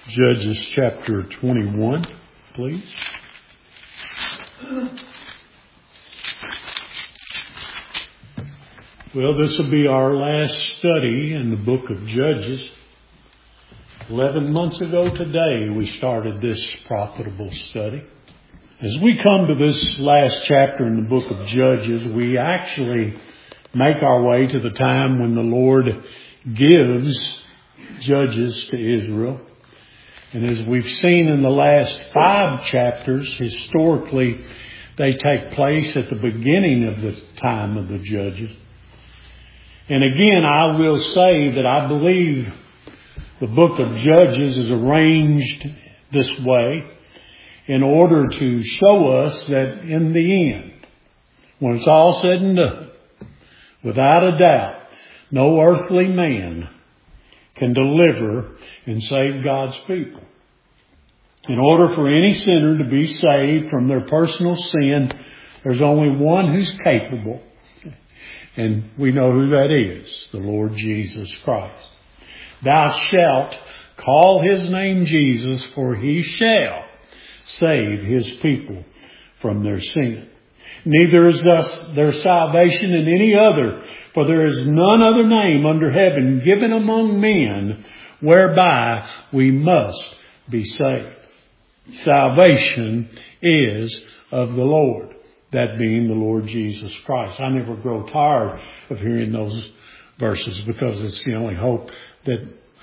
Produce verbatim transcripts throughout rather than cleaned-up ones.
Judges chapter twenty-one, please. Well, this will be our last study in the book of Judges. Eleven months ago today, we started this profitable study. As we come to this last chapter in the book of Judges, we actually make our way to the time when the Lord gives judges to Israel. And as we've seen in the last five chapters, historically, they take place at the beginning of the time of the judges. And again, I will say that I believe the book of Judges is arranged this way in order to show us that in the end, when it's all said and done, without a doubt, no earthly man can deliver and save God's people. In order for any sinner to be saved from their personal sin, there's only one who's capable. And we know who that is, the Lord Jesus Christ. Thou shalt call his name Jesus, for he shall save his people from their sin. Neither is thus their salvation in any other, for there is none other name under heaven given among men whereby we must be saved. Salvation is of the Lord, that being the Lord Jesus Christ. I never grow tired of hearing those verses because it's the only hope that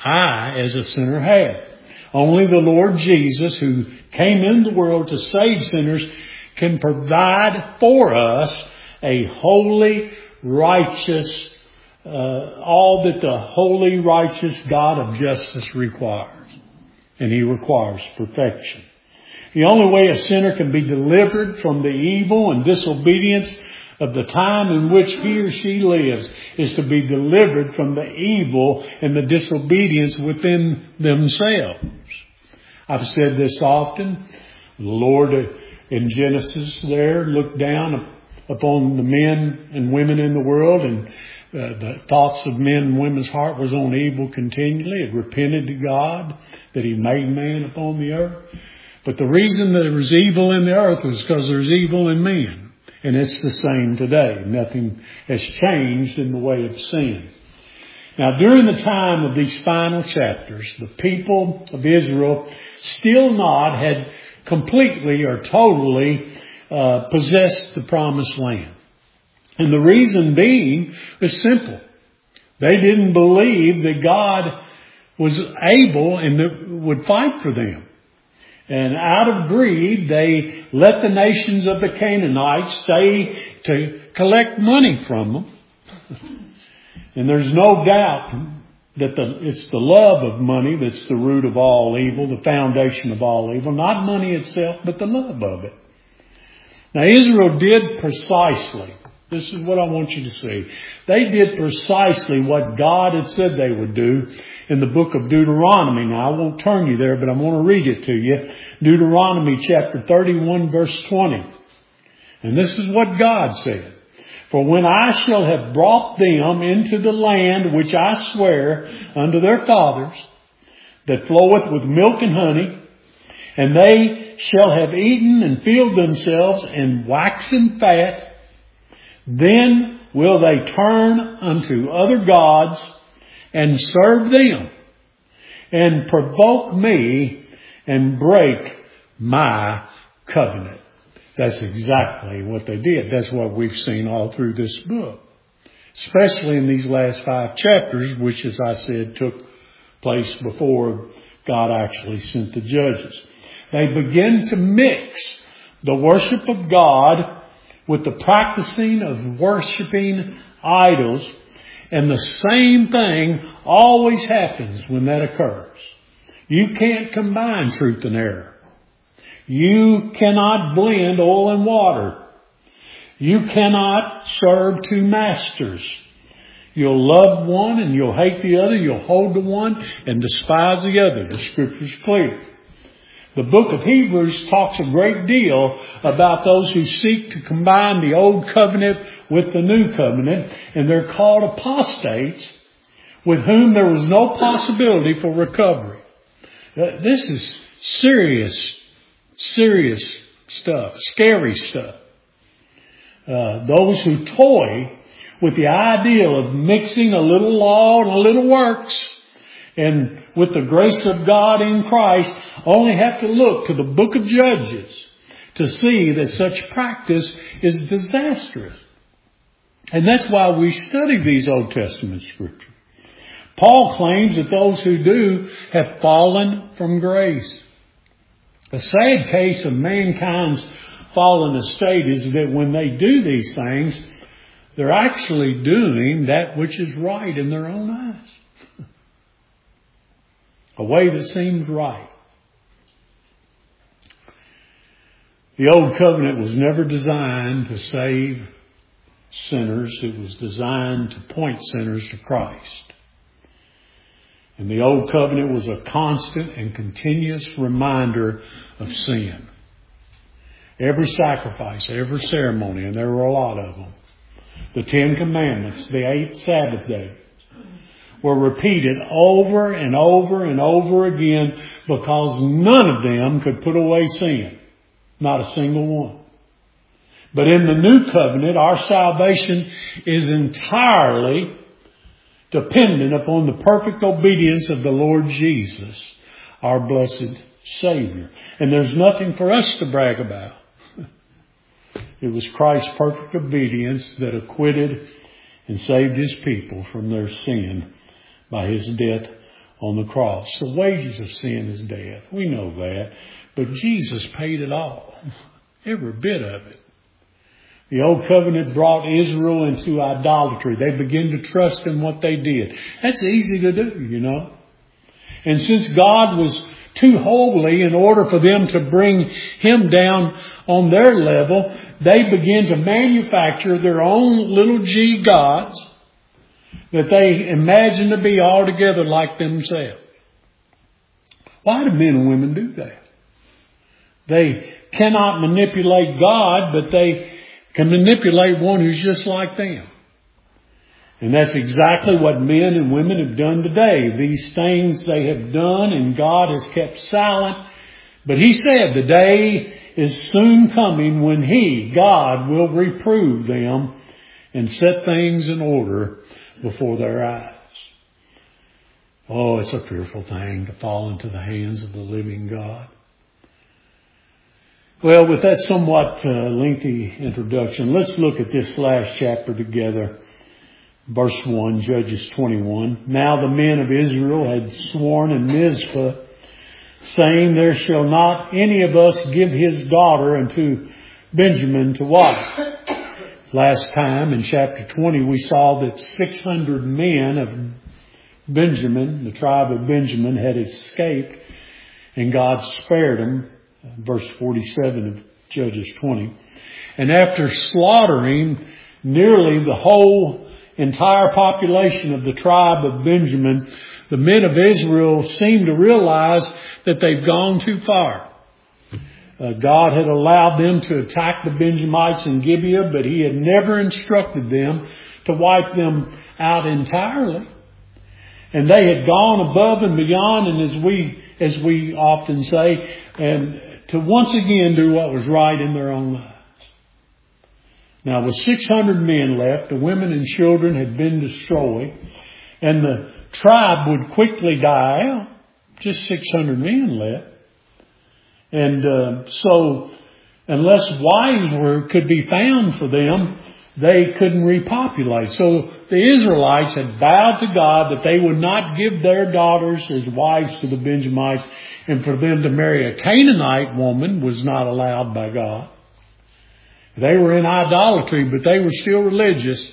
I, as a sinner, have. Only the Lord Jesus, who came into the world to save sinners, can provide for us a holy, righteous, uh, all that the holy, righteous God of justice requires. And he requires perfection. The only way a sinner can be delivered from the evil and disobedience of the time in which he or she lives is to be delivered from the evil and the disobedience within themselves. I've said this often. The Lord in Genesis there looked down upon the men and women in the world, and uh, the thoughts of men and women's heart was on evil continually. It repented to God that he made man upon the earth. But the reason there was evil in the earth was because there's evil in men. And it's the same today. Nothing has changed in the way of sin. Now, during the time of these final chapters, the people of Israel still not had completely or totally uh, possessed the promised land. And the reason being was simple. They didn't believe that God was able and that would fight for them. And out of greed, they let the nations of the Canaanites stay to collect money from them. And there's no doubt that the, it's the love of money that's the root of all evil, the foundation of all evil. Not money itself, but the love of it. Now, Israel did precisely, this is what I want you to see. They did precisely what God had said they would do in the book of Deuteronomy. Now, I won't turn you there, but I'm going to read it to you. Deuteronomy chapter thirty-one, verse twenty. And this is what God said. For when I shall have brought them into the land which I swear unto their fathers, that floweth with milk and honey, and they shall have eaten and filled themselves and waxen fat, then will they turn unto other gods and serve them, and provoke me and break my covenant. That's exactly what they did. That's what we've seen all through this book, especially in these last five chapters, which, as I said, took place before God actually sent the judges. They begin to mix the worship of God with the practicing of worshiping idols. And the same thing always happens when that occurs. You can't combine truth and error. You cannot blend oil and water. You cannot serve two masters. You'll love one and you'll hate the other. You'll hold to one and despise the other. The Scripture's clear. The book of Hebrews talks a great deal about those who seek to combine the old covenant with the new covenant, and they're called apostates, with whom there was no possibility for recovery. Uh, this is serious, serious stuff, scary stuff. Uh, those who toy with the ideal of mixing a little law and a little works and with the grace of God in Christ only have to look to the book of Judges to see that such practice is disastrous. And that's why we study these Old Testament scriptures. Paul claims that those who do have fallen from grace. The sad case of mankind's fallen estate is that when they do these things, they're actually doing that which is right in their own eyes. A way that seems right. The Old Covenant was never designed to save sinners. It was designed to point sinners to Christ. And the Old Covenant was a constant and continuous reminder of sin. Every sacrifice, every ceremony, and there were a lot of them. The Ten Commandments, the eight Sabbath days, were repeated over and over and over again because none of them could put away sin. Not a single one. But in the New Covenant, our salvation is entirely dependent upon the perfect obedience of the Lord Jesus, our blessed Savior. And there's nothing for us to brag about. It was Christ's perfect obedience that acquitted and saved His people from their sin by His death on the cross. The wages of sin is death. We know that. But Jesus paid it all. Every bit of it. The Old Covenant brought Israel into idolatry. They began to trust in what they did. That's easy to do, you know. And since God was too holy in order for them to bring Him down on their level, they began to manufacture their own little g gods that they imagined to be altogether like themselves. Why do men and women do that? They cannot manipulate God, but they can manipulate one who's just like them. And that's exactly what men and women have done today. These things they have done, and God has kept silent. But He said the day is soon coming when He, God, will reprove them and set things in order before their eyes. Oh, it's a fearful thing to fall into the hands of the living God. Well, with that somewhat uh, lengthy introduction, let's look at this last chapter together. Verse one, Judges twenty-one. Now the men of Israel had sworn in Mizpah, saying, there shall not any of us give his daughter unto Benjamin to wife. Last time in chapter twenty, we saw that six hundred men of Benjamin, the tribe of Benjamin, had escaped, and God spared them. Verse forty-seven of Judges twenty. And after slaughtering nearly the whole entire population of the tribe of Benjamin, the men of Israel seem to realize that they've gone too far. Uh, God had allowed them to attack the Benjamites in Gibeah, but He had never instructed them to wipe them out entirely. And they had gone above and beyond, and as we, as we often say, and to once again do what was right in their own lives. Now, with six hundred men left, the women and children had been destroyed, and the tribe would quickly die out. Just six hundred men left. And uh, so, unless wives were could be found for them, they couldn't repopulate. So the Israelites had vowed to God that they would not give their daughters as wives to the Benjamites, and for them to marry a Canaanite woman was not allowed by God. They were in idolatry, but they were still religious.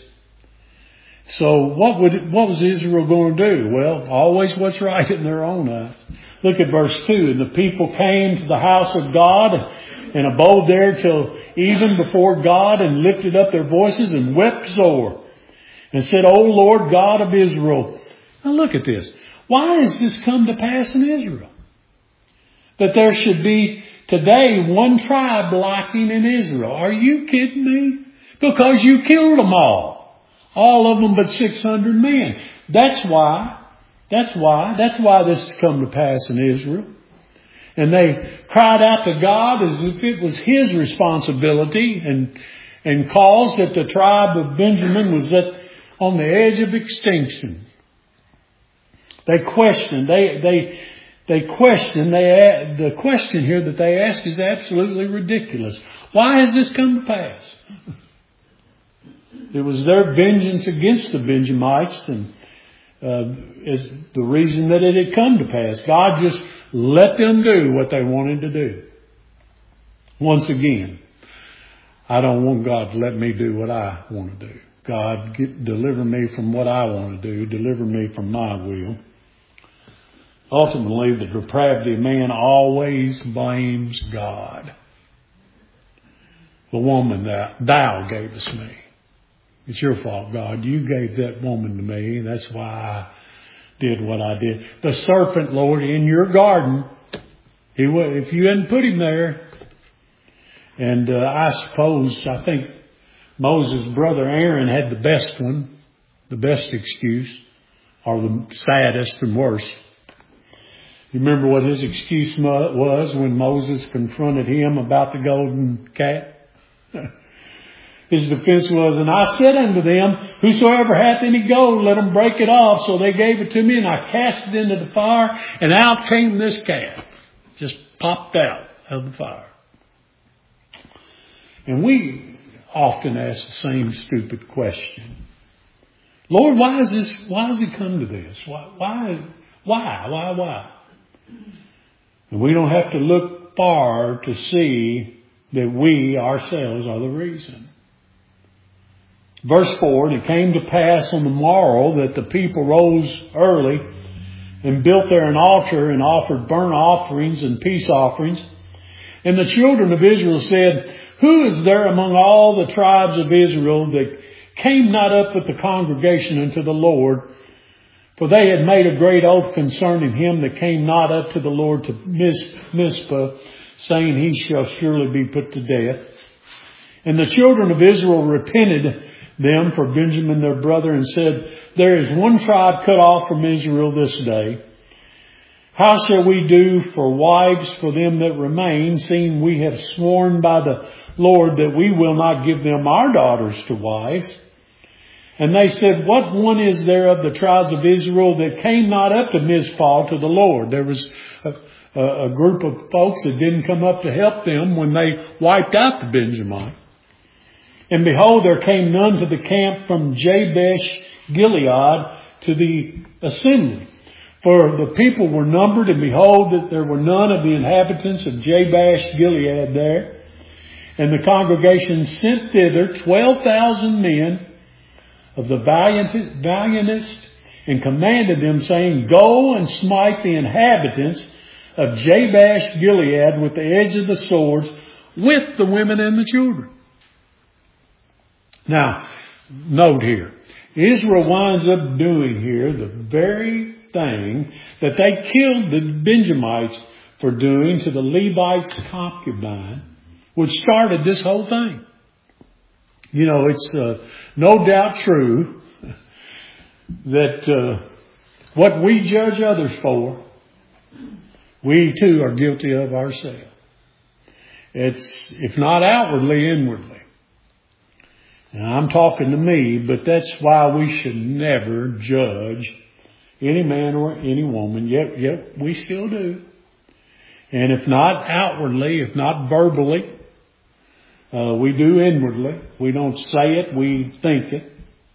So what would what was Israel going to do? Well, always what's right in their own eyes. Look at verse two. And the people came to the house of God and abode there till even before God, and lifted up their voices and wept sore, and said, O Lord God of Israel. Now look at this. Why has this come to pass in Israel? That there should be today one tribe lacking in Israel. Are you kidding me? Because you killed them all. All of them but six hundred men. That's why That's why. That's why this has come to pass in Israel. And they cried out to God as if it was His responsibility and, and cause that the tribe of Benjamin was at, on the edge of extinction. They questioned. They, they, they questioned. They, the question here that they ask is absolutely ridiculous. Why has this come to pass? It was their vengeance against the Benjamites and uh, is the reason that it had come to pass. God just let them do what they wanted to do. Once again, I don't want God to let me do what I want to do. God, get, deliver me from what I want to do. Deliver me from my will. Ultimately, the depravity of man always blames God. The woman that thou gavest me. It's your fault, God. You gave that woman to me. And that's why I did what I did. The serpent, Lord, in your garden, he would, if you hadn't put him there. And uh, I suppose, I think Moses' brother Aaron had the best one, the best excuse, or the saddest and worst. You remember what his excuse was when Moses confronted him about the golden calf? His defense was, and I said unto them, whosoever hath any gold, let him break it off. So they gave it to me, and I cast it into the fire, and out came this calf. Just popped out of the fire. And we often ask the same stupid question. Lord, why has this, why has it come to this? Why, why, why, why, why? And we don't have to look far to see that we ourselves are the reason. Verse four, and it came to pass on the morrow that the people rose early and built there an altar and offered burnt offerings and peace offerings. And the children of Israel said, who is there among all the tribes of Israel that came not up with the congregation unto the Lord? For they had made a great oath concerning him that came not up to the Lord to Mizpah, saying, he shall surely be put to death. And the children of Israel repented them for Benjamin their brother and said, there is one tribe cut off from Israel this day. How shall we do for wives for them that remain, seeing we have sworn by the Lord that we will not give them our daughters to wives? And they said, what one is there of the tribes of Israel that came not up to Mizpah to the Lord? There was a, a, a group of folks that didn't come up to help them when they wiped out the Benjamites. And behold, there came none to the camp from Jabesh Gilead to the assembly. For the people were numbered, and behold, that there were none of the inhabitants of Jabesh Gilead there. And the congregation sent thither twelve thousand men of the valiant, valiantest, and commanded them, saying, go and smite the inhabitants of Jabesh Gilead with the edge of the swords, with the women and the children. Now, note here, Israel winds up doing here the very thing that they killed the Benjamites for doing to the Levite's concubine, which started this whole thing. You know, it's uh, no doubt true that uh, what we judge others for, we too are guilty of ourselves. It's, if not outwardly, inwardly. Now, I'm talking to me, but that's why we should never judge any man or any woman. Yet, yet we still do. And if not outwardly, if not verbally, uh, we do inwardly. We don't say it, we think it.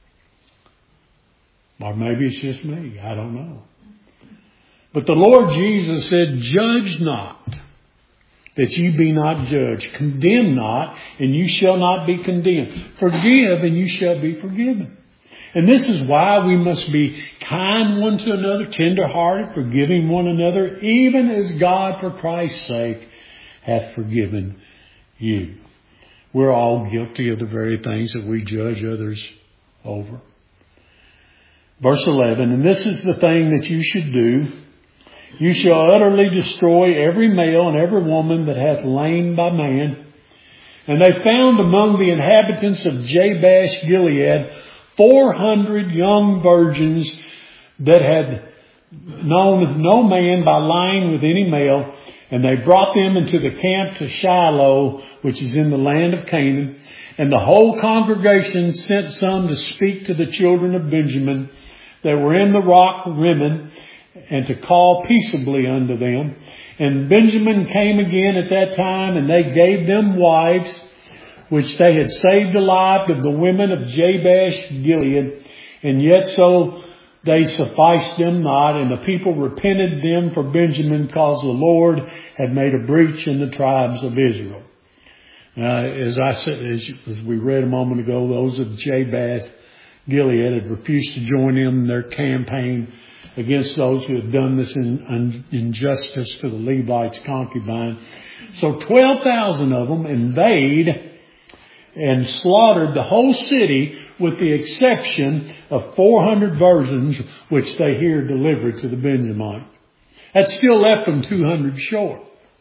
Or maybe it's just me. I don't know. But the Lord Jesus said, judge not, that ye be not judged. Condemn not, and you shall not be condemned. Forgive, and you shall be forgiven. And this is why we must be kind one to another, tender-hearted, forgiving one another, even as God, for Christ's sake, hath forgiven you. We're all guilty of the very things that we judge others over. Verse eleven, and this is the thing that you should do. You shall utterly destroy every male and every woman that hath lain by man. And they found among the inhabitants of Jabesh Gilead four hundred young virgins that had known no man by lying with any male. And they brought them into the camp to Shiloh, which is in the land of Canaan. And the whole congregation sent some to speak to the children of Benjamin that were in the rock Rimmon, and to call peaceably unto them. And Benjamin came again at that time, and they gave them wives, which they had saved alive of the women of Jabesh Gilead. And yet so they sufficed them not, and the people repented them for Benjamin, because the Lord had made a breach in the tribes of Israel. Uh, as I said, as, as we read a moment ago, those of Jabesh Gilead had refused to join in their campaign against those who had done this in, in, injustice to the Levites' concubine. So twelve thousand of them invade and slaughtered the whole city, with the exception of four hundred virgins, which they here delivered to the Benjamites. That still left them two hundred short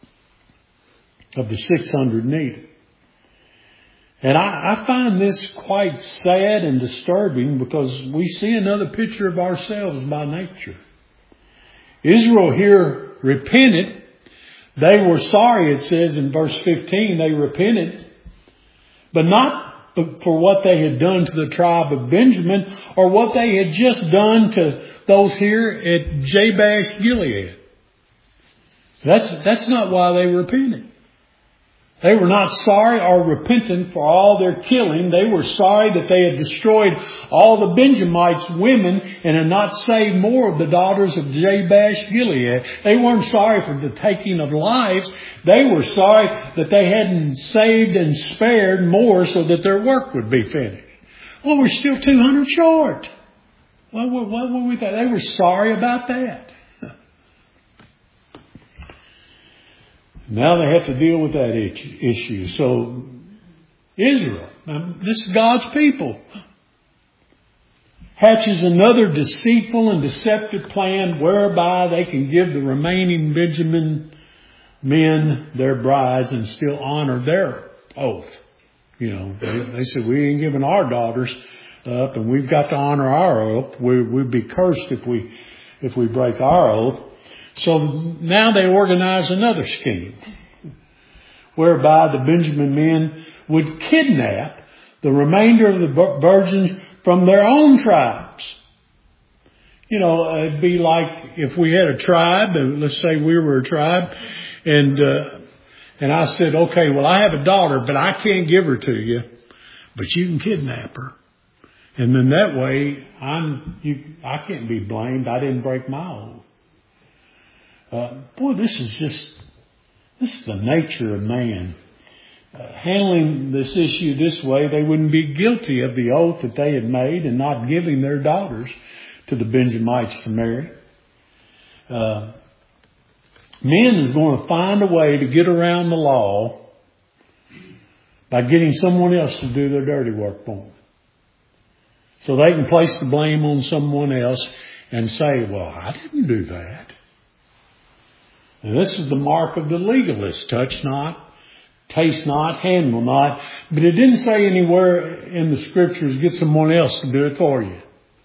of the six hundred needed. And I, I find this quite sad and disturbing, because we see another picture of ourselves by nature. Israel here repented. They were sorry, it says in verse fifteen, they repented. But not for what they had done to the tribe of Benjamin, or what they had just done to those here at Jabesh Gilead. That's, that's not why they repented. They were not sorry or repentant for all their killing. They were sorry that they had destroyed all the Benjamites' women and had not saved more of the daughters of Jabesh Gilead. They weren't sorry for the taking of lives. They were sorry that they hadn't saved and spared more so that their work would be finished. Well, we're still two hundred short. What, what, what were we? They were sorry about that. Now they have to deal with that issue. So Israel, this is God's people, hatches another deceitful and deceptive plan whereby they can give the remaining Benjamin men their brides and still honor their oath. You know, they, they said, we ain't giving our daughters up, and we've got to honor our oath. We, we'd be cursed if we if we break our oath. So now they organize another scheme whereby the Benjamin men would kidnap the remainder of the virgins from their own tribes. You know, it'd be like if we had a tribe, and let's say we were a tribe, and uh, and I said, okay, well, I have a daughter, but I can't give her to you, but you can kidnap her. And then that way, I'm you, I can't be blamed. I didn't break my oath. Uh, boy, this is just, this is the nature of man. Uh, handling this issue this way, they wouldn't be guilty of the oath that they had made and not giving their daughters to the Benjamites to marry. Uh, men is going to find a way to get around the law by getting someone else to do their dirty work for them. So they can place the blame on someone else and say, well, I didn't do that. And this is the mark of the legalist. Touch not, taste not, handle not. But it didn't say anywhere in the scriptures, get someone else to do it for you.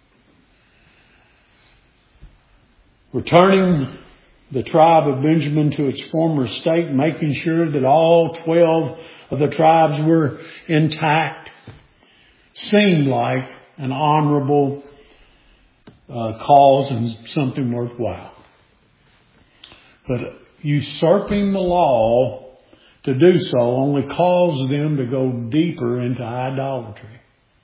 Returning the tribe of Benjamin to its former state, making sure that all twelve of the tribes were intact, seemed like an honorable uh, cause and something worthwhile. But usurping the law to do so only caused them to go deeper into idolatry.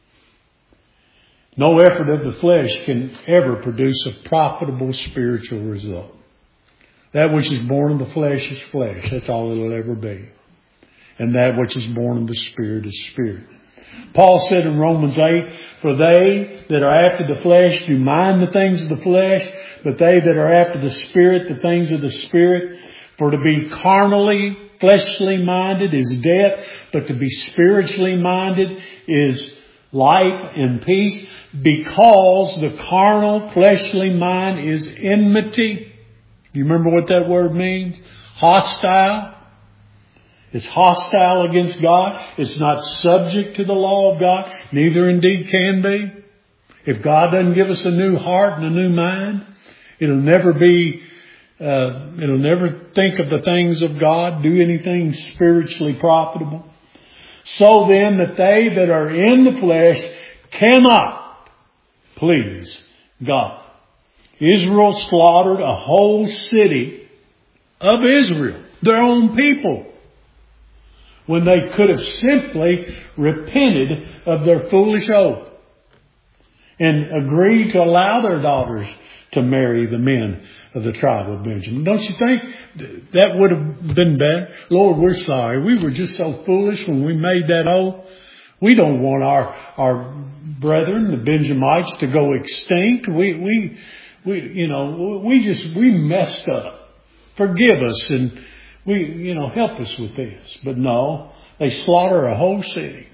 No effort of the flesh can ever produce a profitable spiritual result. That which is born of the flesh is flesh. That's all it'll ever be. And that which is born of the Spirit is spirit. Paul said in Romans eight, for they that are after the flesh do mind the things of the flesh, but they that are after the Spirit, the things of the Spirit. For to be carnally, fleshly minded is death, but to be spiritually minded is life and peace, because the carnal, fleshly mind is enmity. You remember what that word means? Hostile. It's hostile against God. It's not subject to the law of God. Neither indeed can be. If God doesn't give us a new heart and a new mind, It'll never be, uh, it'll never think of the things of God, do anything spiritually profitable. So then that they that are in the flesh cannot please God. Israel slaughtered a whole city of Israel, their own people, when they could have simply repented of their foolish oath and agreed to allow their daughters to marry the men of the tribe of Benjamin. Don't you think that would have been better? Lord, we're sorry. We were just so foolish when we made that oath. We don't want our, our brethren, the Benjamites, to go extinct. We, we, we, you know, we just, we messed up. Forgive us and we, you know, help us with this. But no, they slaughter a whole city.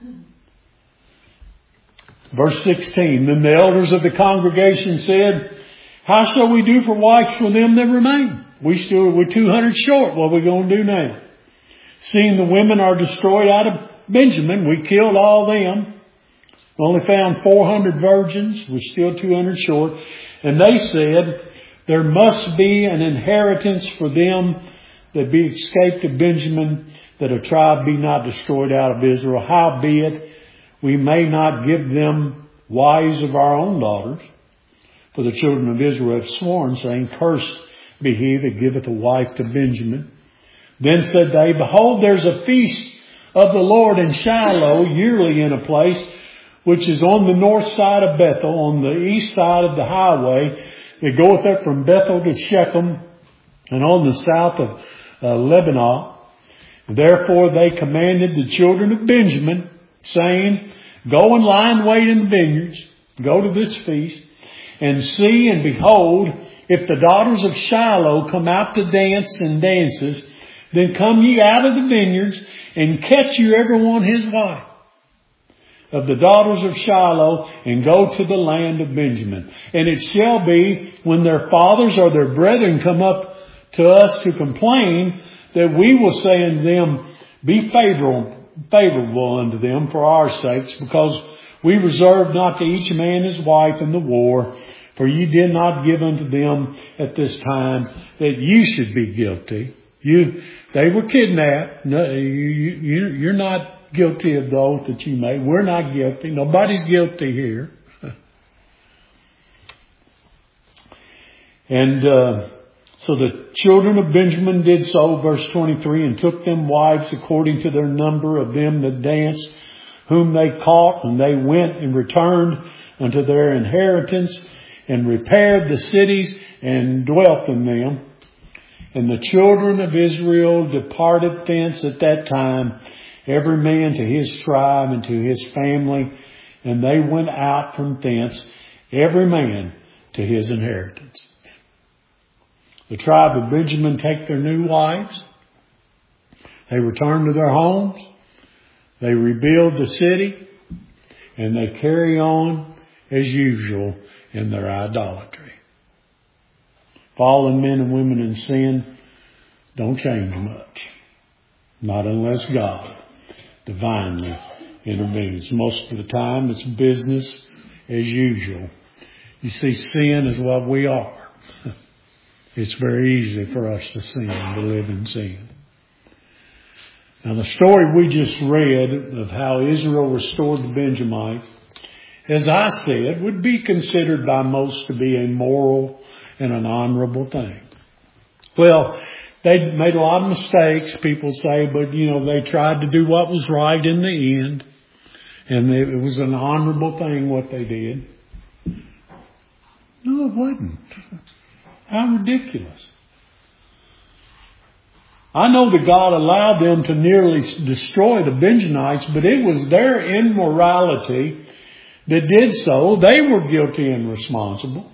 Verse sixteen, then the elders of the congregation said, how shall we do for wives for them that remain? We still, we're two hundred short. What are we going to do now? Seeing the women are destroyed out of Benjamin, we killed all them. We only found four hundred virgins. We're still two hundred short. And they said, there must be an inheritance for them that be escaped of Benjamin, that a tribe be not destroyed out of Israel. Howbeit, we may not give them wives of our own daughters. For the children of Israel have sworn, saying, cursed be he that giveth a wife to Benjamin. Then said they, behold, there's a feast of the Lord in Shiloh yearly in a place which is on the north side of Bethel, on the east side of the highway that goeth up from Bethel to Shechem, and on the south of uh, Lebanon. Therefore they commanded the children of Benjamin, saying, go and lie in wait in the vineyards, go to this feast, and see and behold, if the daughters of Shiloh come out to dance and dances, then come ye out of the vineyards, and catch you every one his wife of the daughters of Shiloh, and go to the land of Benjamin. And it shall be, when their fathers or their brethren come up to us to complain, that we will say unto them, be favorable, favorable unto them for our sakes, because we reserved not to each man his wife in the war, for ye did not give unto them at this time that you should be guilty. You, they were kidnapped. No, you, you, you're not guilty of the oath that you made. We're not guilty. Nobody's guilty here. And uh, so the children of Benjamin did so, verse twenty-three, and took them wives according to their number of them that danced, whom they caught, and they went and returned unto their inheritance, and repaired the cities, and dwelt in them. And the children of Israel departed thence at that time, every man to his tribe and to his family, and they went out from thence, every man to his inheritance. The tribe of Benjamin take their new wives. They return to their homes. They rebuild the city, and they carry on as usual in their idolatry. Fallen men and women in sin don't change much. Not unless God divinely intervenes. Most of the time it's business as usual. You see, sin is what we are. It's very easy for us to sin, to live in sin. Now the story we just read of how Israel restored the Benjamites, as I said, would be considered by most to be a moral and an honorable thing. Well, they made a lot of mistakes, people say, but, you know, they tried to do what was right in the end. And it was an honorable thing what they did. No, it wasn't. How ridiculous. I know that God allowed them to nearly destroy the Benjamites, but it was their immorality that did so. They were guilty and responsible.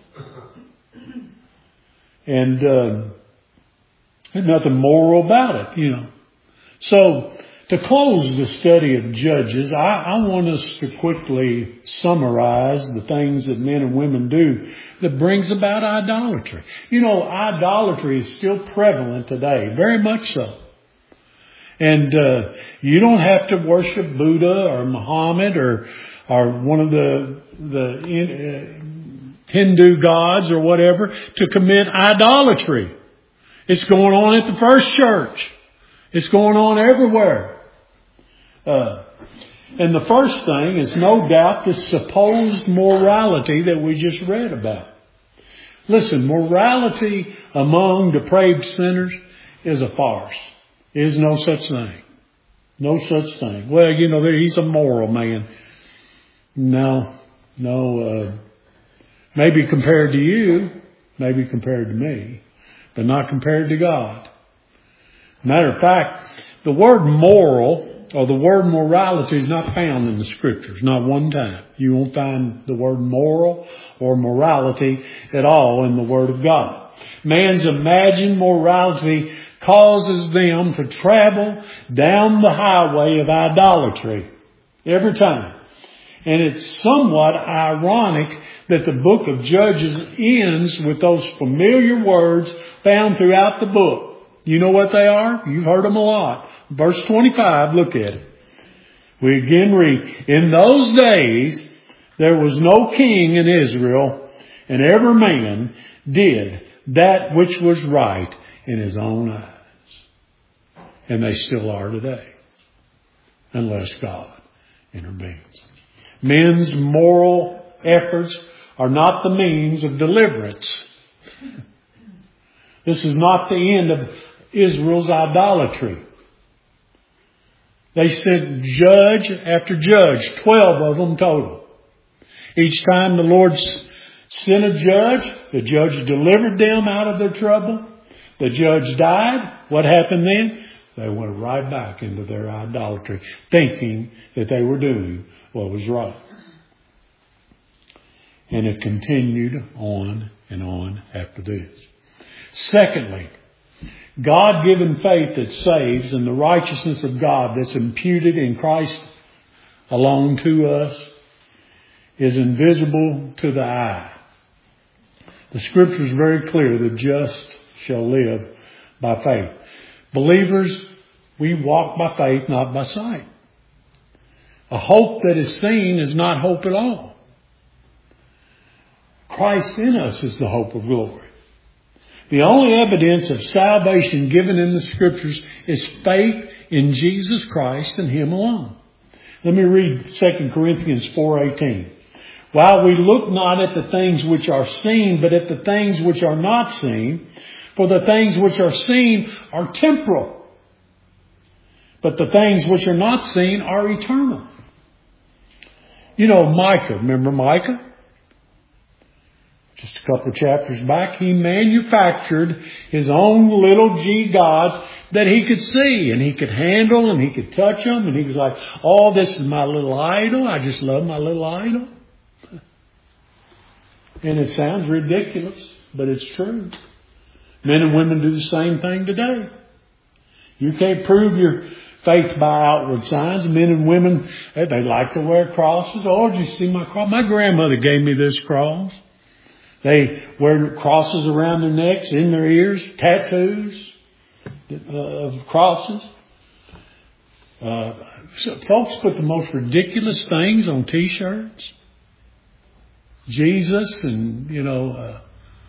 And uh, there's nothing moral about it, you know. So, to close the study of Judges, I, I want us to quickly summarize the things that men and women do that brings about idolatry. You know, idolatry is still prevalent today, very much so. And uh, you don't have to worship Buddha or Muhammad or or one of the the Hindu gods or whatever to commit idolatry. It's going on at the First Church. It's going on everywhere. Uh, and the first thing is no doubt the supposed morality that we just read about. Listen, morality among depraved sinners is a farce. There is no such thing. No such thing. Well, you know, he's a moral man. No, no, uh, maybe compared to you, maybe compared to me, but not compared to God. Matter of fact, the word moral or the word morality is not found in the Scriptures, not one time. You won't find the word moral or morality at all in the Word of God. Man's imagined morality causes them to travel down the highway of idolatry every time. And it's somewhat ironic that the book of Judges ends with those familiar words found throughout the book. You know what they are? You've heard them a lot. Verse twenty-five, look at it. We again read, in those days there was no king in Israel, and every man did that which was right in his own eyes. And they still are today, unless God intervenes. Men's moral efforts are not the means of deliverance. This is not the end of Israel's idolatry. They sent judge after judge, twelve of them total. Each time the Lord sent a judge, the judge delivered them out of their trouble. The judge died. What happened then? They went right back into their idolatry, thinking that they were doing what was right. And it continued on and on after this. Secondly, God-given faith that saves and the righteousness of God that's imputed in Christ alone to us is invisible to the eye. The Scripture is very clear, the just shall live by faith. Believers, we walk by faith, not by sight. A hope that is seen is not hope at all. Christ in us is the hope of glory. The only evidence of salvation given in the Scriptures is faith in Jesus Christ and Him alone. Let me read Second Corinthians four eighteen. While we look not at the things which are seen, but at the things which are not seen, for the things which are seen are temporal, but the things which are not seen are eternal. You know Micah, remember Micah? Just a couple of chapters back, he manufactured his own little G gods that he could see and he could handle and he could touch them. And he was like, oh, this is my little idol. I just love my little idol. And it sounds ridiculous, but it's true. Men and women do the same thing today. You can't prove your faith by outward signs. Men and women, they like to wear crosses. Oh, did you see my cross? My grandmother gave me this cross. They wear crosses around their necks, in their ears, tattoos of crosses. Uh, so folks put the most ridiculous things on T-shirts. Jesus and, you know, uh,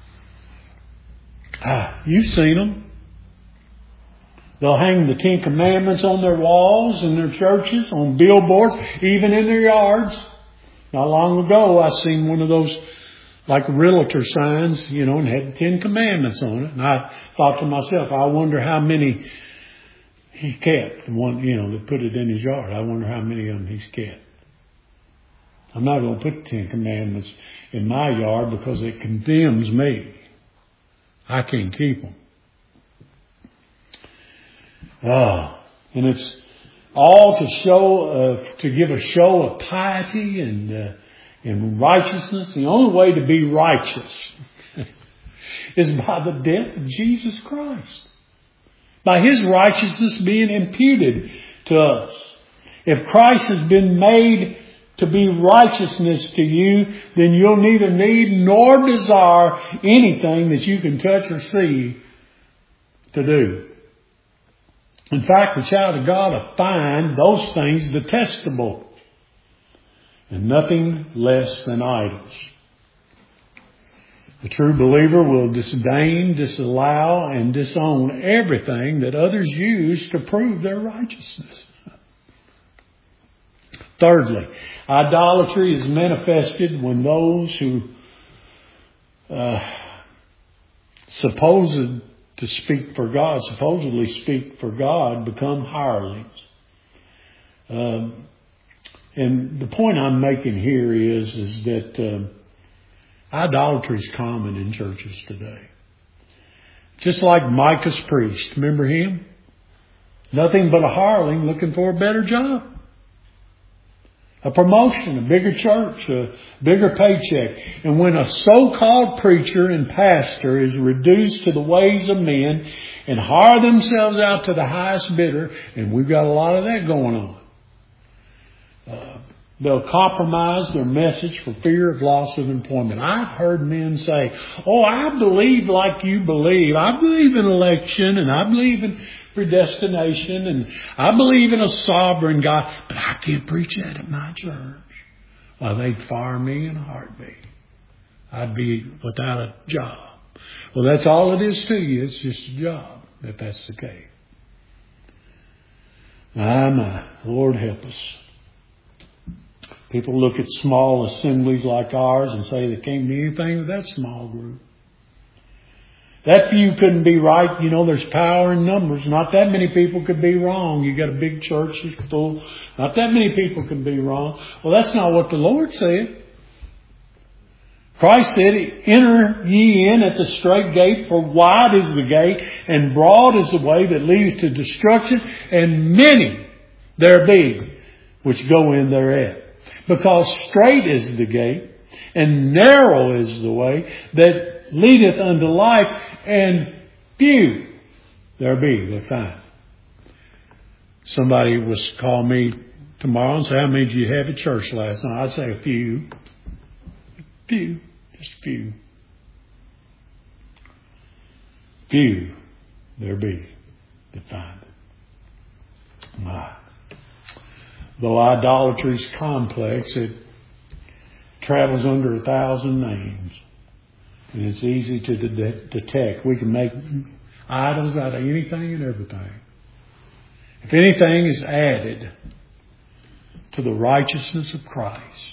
ah, you've seen them. They'll hang the Ten Commandments on their walls in their churches, on billboards, even in their yards. Not long ago, I seen one of those like realtor signs, you know, and had Ten Commandments on it. And I thought to myself, I wonder how many he kept. One, you know, that put it in his yard. I wonder how many of them he's kept. I'm not going to put the Ten Commandments in my yard because it condemns me. I can't keep them. Ah, and it's all to show, uh, to give a show of piety and uh, and righteousness. The only way to be righteous is by the death of Jesus Christ, by His righteousness being imputed to us. If Christ has been made to be righteousness to you, then you'll neither need nor desire anything that you can touch or see to do. In fact, the child of God will find those things detestable and nothing less than idols. The true believer will disdain, disallow, and disown everything that others use to prove their righteousness. Thirdly, idolatry is manifested when those who uh, supposed to speak for God, supposedly speak for God, become hirelings. Um, and the point I'm making here is, is that um, idolatry is common in churches today. Just like Micah's priest. Remember him? Nothing but a hireling looking for a better job. A promotion, a bigger church, a bigger paycheck. And when a so-called preacher and pastor is reduced to the ways of men and hire themselves out to the highest bidder, and we've got a lot of that going on. Uh, they'll compromise their message for fear of loss of employment. I've heard men say, oh, I believe like you believe. I believe in election, and I believe in predestination, and I believe in a sovereign God, but I can't preach that at my church. Well, they'd fire me in a heartbeat. I'd be without a job. Well, that's all it is to you. It's just a job, if that's the case. My, my, Lord help us. People look at small assemblies like ours and say there can't be anything with that small group. That few couldn't be right. You know, there's power in numbers. Not that many people could be wrong. You got a big church that's full. Not that many people can be wrong. Well, that's not what the Lord said. Christ said, enter ye in at the strait gate, for wide is the gate, and broad is the way that leads to destruction, and many there be which go in thereat. Because strait is the gate, and narrow is the way that leadeth unto life, and few there be that find. Somebody was call me tomorrow and say, how many did you have at church last night? I'd say a few. Few. Just a few. Few there be that find it. My. Though idolatry is complex, it travels under a thousand names. And it's easy to de- detect. We can make idols out of anything and everything. If anything is added to the righteousness of Christ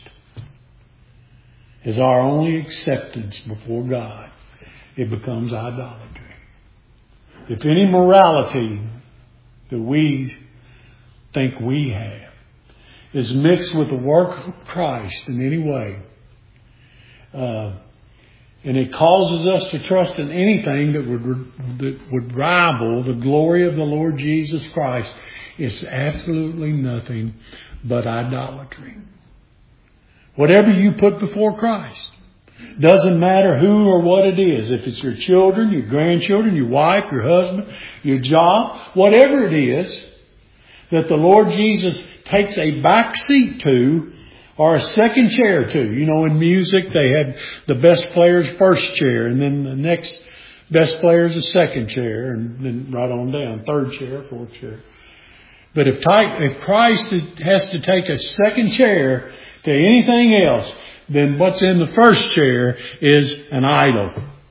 as our only acceptance before God, it becomes idolatry. If any morality that we think we have is mixed with the work of Christ in any way, uh, and it causes us to trust in anything that would that would rival the glory of the Lord Jesus Christ, it's absolutely nothing but idolatry. Whatever you put before Christ, doesn't matter who or what it is. If it's your children, your grandchildren, your wife, your husband, your job, whatever it is that the Lord Jesus takes a back seat to, or a second chair to. You know, in music, they had the best player's first chair, and then the next best player's a second chair, and then right on down, third chair, fourth chair. But if, if Christ has to take a second chair to anything else, then what's in the first chair is an idol.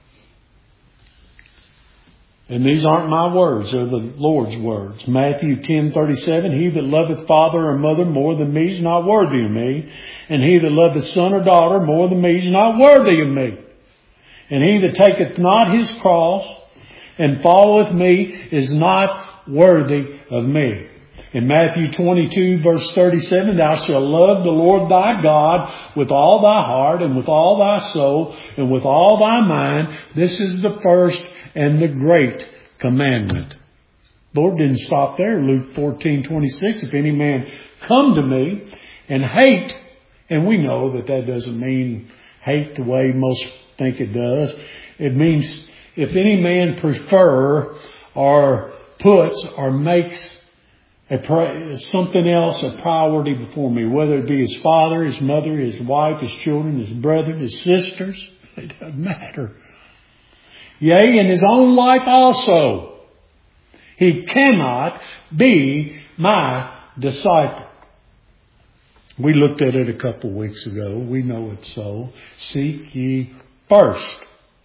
And these aren't my words, they're the Lord's words. Matthew ten thirty-seven, he that loveth father or mother more than me is not worthy of me. And he that loveth son or daughter more than me is not worthy of me. And he that taketh not his cross and followeth me is not worthy of me. In Matthew twenty-two verse thirty-seven, thou shalt love the Lord thy God with all thy heart and with all thy soul and with all thy mind. This is the first and the great commandment. The Lord didn't stop there. Luke fourteen twenty-six, if any man come to me and hate, and we know that that doesn't mean hate the way most think it does. It means if any man prefer or puts or makes a, something else a priority before me, whether it be his father, his mother, his wife, his children, his brethren, his sisters, it doesn't matter. Yea, in his own life also, he cannot be my disciple. We looked at it a couple of weeks ago. We know it's so. Seek ye first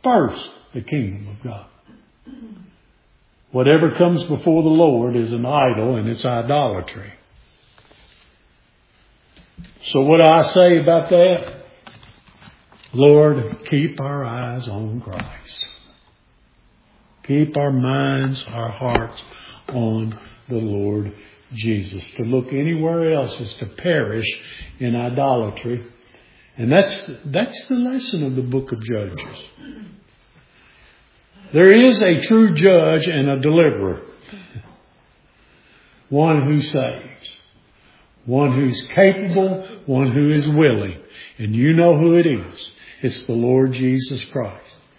first the kingdom of God. Whatever comes before the Lord is an idol, and it's idolatry. So what do I say about that? Lord, keep our eyes on Christ. Keep our minds, our hearts on the Lord Jesus. To look anywhere else is to perish in idolatry. And that's, that's the lesson of the book of Judges. There is a true judge and a deliverer. One who saves. One who's capable. One who is willing. And you know who it is. It's the Lord Jesus Christ.